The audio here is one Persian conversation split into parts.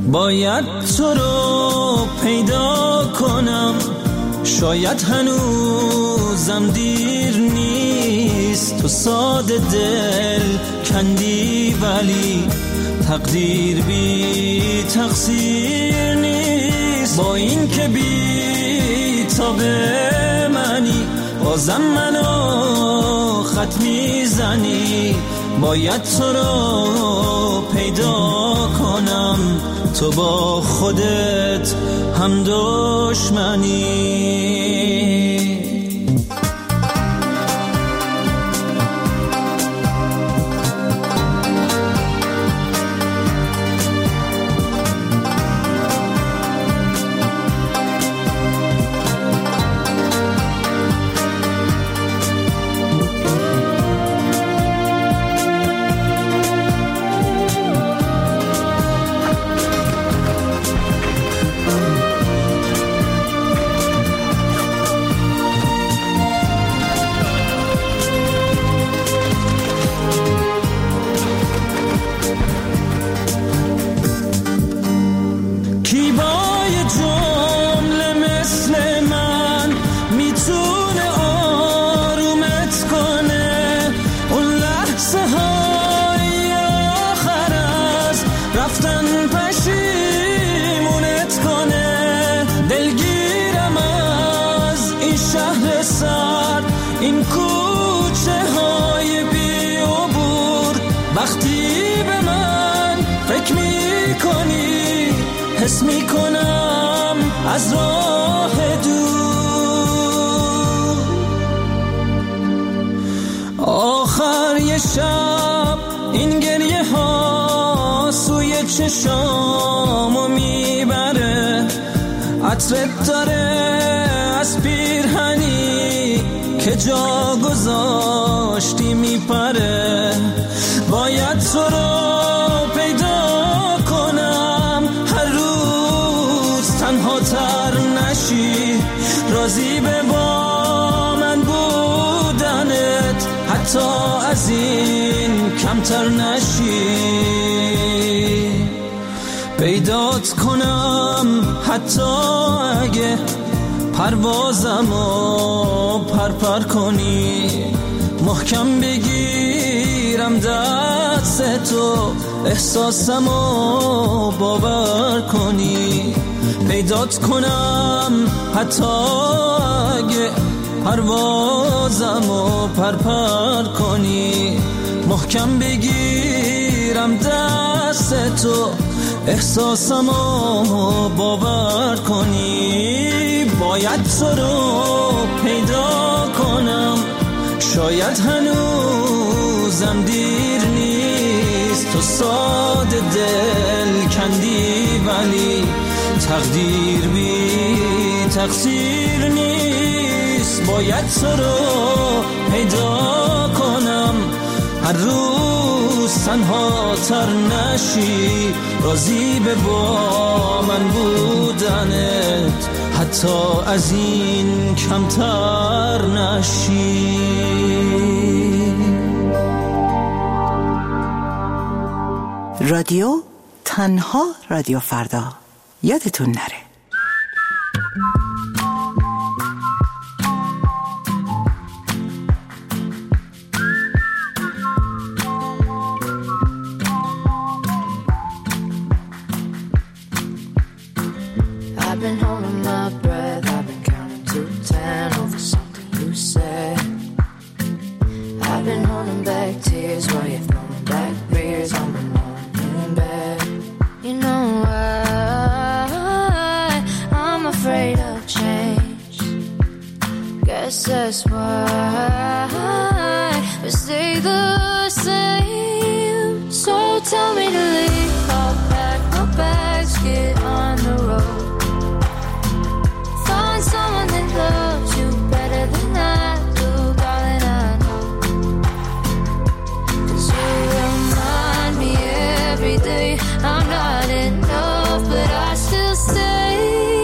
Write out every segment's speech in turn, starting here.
باید تو رو پیدا کنم، شاید هنوزم دیر نیست. تو ساده دل کندی ولی تقدیر بی تقصیر نیست. با این که بی تاب منی بازم منو خط میزنی. باید تو رو پیدا کنم، تو با خودت هم دشمنی. این کوچه های بی عبور، وقتی به من فکر می کنی حس می کنم از راه دور. آخر یه شب این گریه ها سوی چشامو میبره، عطرت داره از پیرهنی که جا گذاشتی میپره. باید تو رو پیدا کنم، هر روز تنها تر نشی، راضی به با من بودنت حتی از این کمتر نشی. پیدات کنم حتی اگه پروازمو پرپر کنی، محکم بگیرم دست تو احساسمو باور کنی. پیدات کنم حتی اگه پروازمو پرپر کنی، محکم بگیرم دست تو احساسمو باور کنی. باید تو رو پیدا کنم، شاید هنوزم دیر نیست. تو ساده دل کندی ولی تقدیر بی تقصیر نیست. باید تو رو پیدا کنم، هر روز تنها تر نشی، راضی به با من بودنت حتی از این کمتر نشی. رادیو تنها رادیو فردا، یادتون نره. I've been holding my breath, I've been counting to 10 over something you said. I've been holding back tears while you're throwing back beers on the morning bed. You know why I'm afraid of change, guess that's why we stay the same. So tell me to leave, I'll pack my bags, get on the road, find someone that loves you better than I do, darling, I know. 'Cause you remind me every day I'm not enough, but I still stay.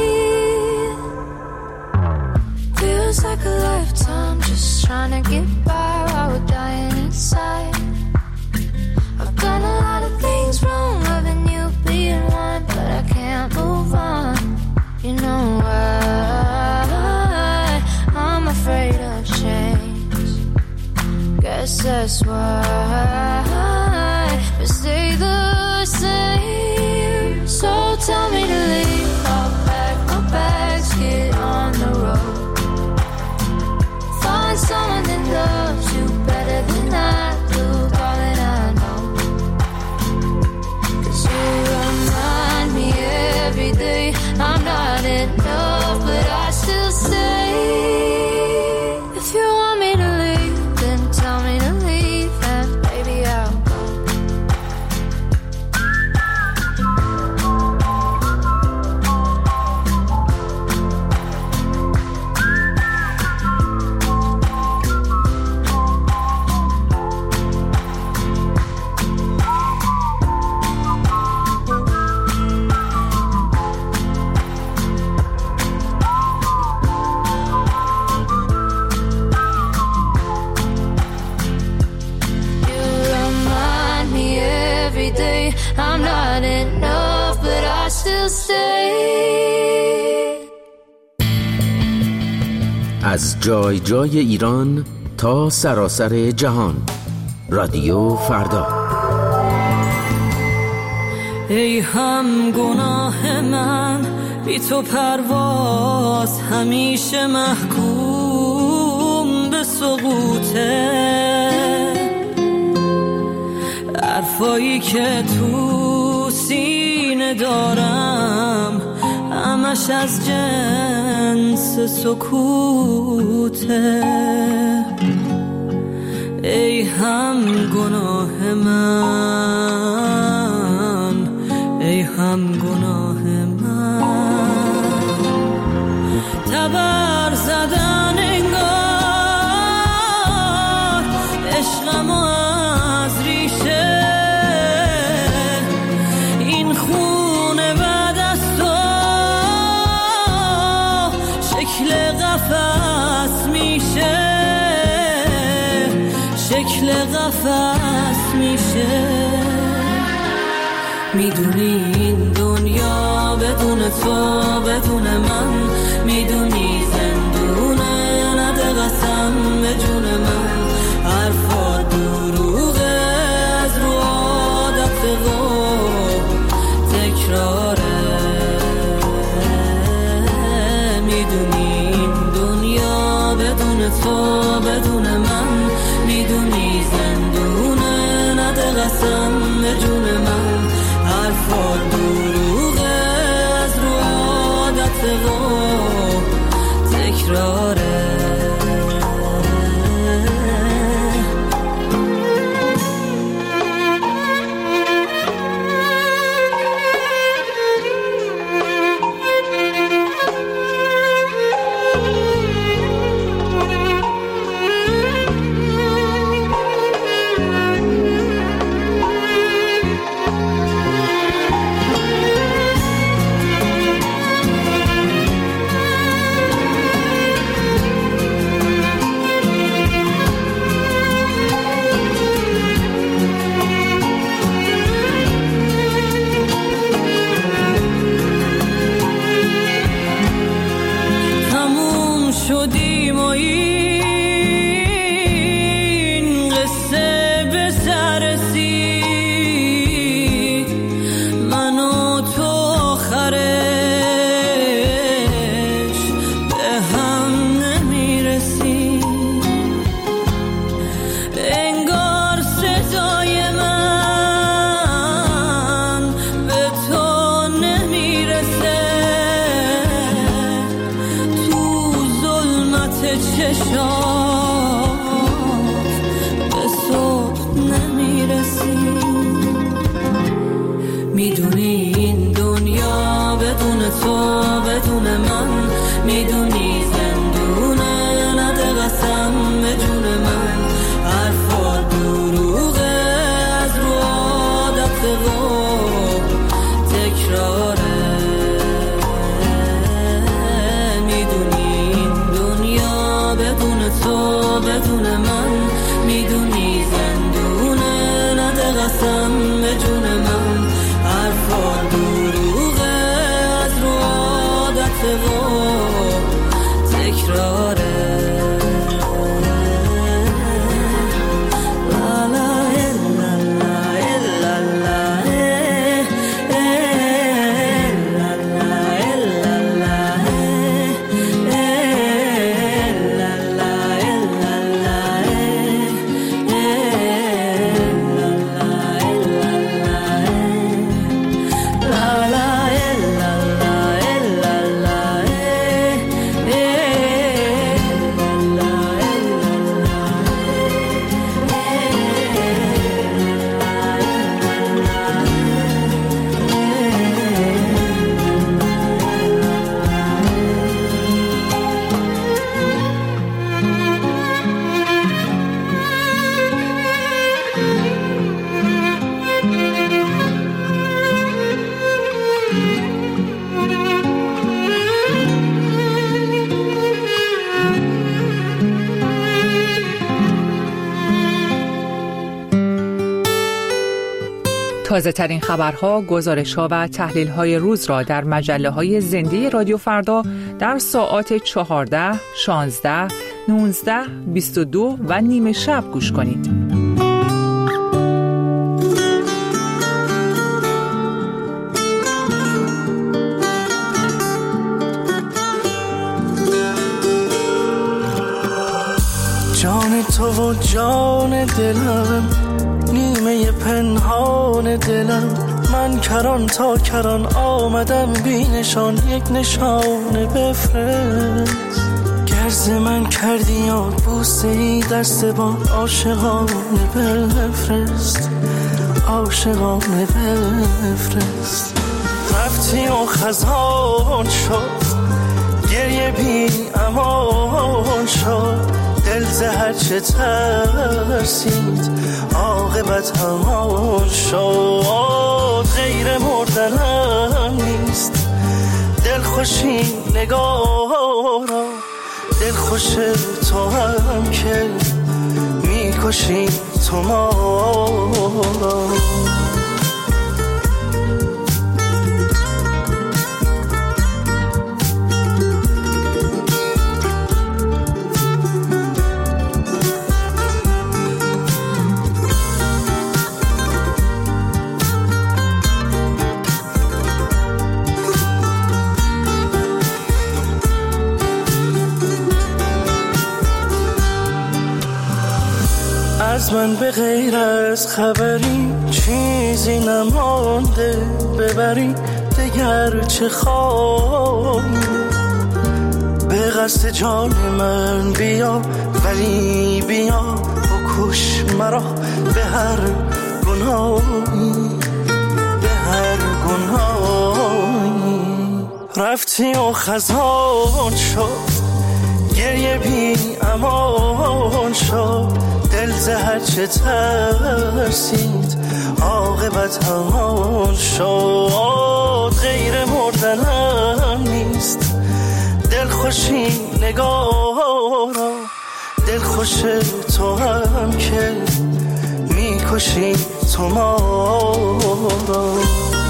Feels like a lifetime just trying to get by while we're dying inside. I've done a lot of things wrong, loving you being one, but I that's why we stay the same. So tell me to leave, I'll pack my bags, get on the road. Find someone that loves you better than I do, darling, I know. 'Cause you remind me every day I'm not enough, but I still stay. If you want me to leave, then tell me to leave, and baby I'll go. I'm not enough, but I still stay. از جای جای ایران تا سراسر جهان، رادیو فردا. ای هم گناه من، بی تو پرواز همیشه محکوم به سقوطه. حرفایی که تو سینه دارم همش از جنس سکوته. ای هم گناه من، ای هم گناه من. تبر زدن انگار عشقم از ریشه. این خونه بعد از تو شکل قفس میشه، شکل قفس میشه. میدونی این دنیا بدون تو بدون من، میدونی زندونه، نده قسم به جون من. حرفا دروغه از رو عادت و تکراره. میدونی این دنیا بدون تو بدون من، میدونی زندونه، نده قسم به جون من. حرفا دروغه از رو عادت و تکراره. شدیم و این قصه به سر رسید. من و تو آخرش به هم نمیرسیم. انگار صدای من به تو نمیرسه. چشات به صبح نمیرسی. میدونی این دنیا بدون تو بدون من، میدونی زندونه، نده قسم به جون من. حرفا دروغه از رو عادت و تکراره. تو بدون من، میدونی زندونه، نده قسم به جون من. حرفا دروغه از رو عادت و تکراره. تازه ترین خبرها، گزارش‌ها و تحلیل‌های روز را در مجله‌های زنده رادیو فردا در ساعات 14، 16، 19، 22 و نیم شب گوش کنید. جان تو و جان دلم، نیمه پنهان دلم، من کران تا کران آمدم بی نشان، یک نشانه بفرست. گرز من کردی یاد بوسه ای دست با عاشقانه بفرست، عاشقانه بفرست. رفتی و خزان شد، گریه بی امان شد، دل زهر چه ترسید عاقبت همان شد. غیر مردنم نیست دل خوشی نگاه را، دل خوش تو هم که میکشی تو ما را. از من به غیر از خبری چیزی نمانده، ببری دگر چه خواهی. به قصد جان من بیا، ولی بیا و کش مرا به هر گناهی، به هر گناهی. رفتی و خزان شد، گریه بی امان شد، دل زهر چه ترسید عاقبت همان شد. غیر مردنم نیست دل خوشی نگاه را، دل خوش تو هم که میکشی تو ما را.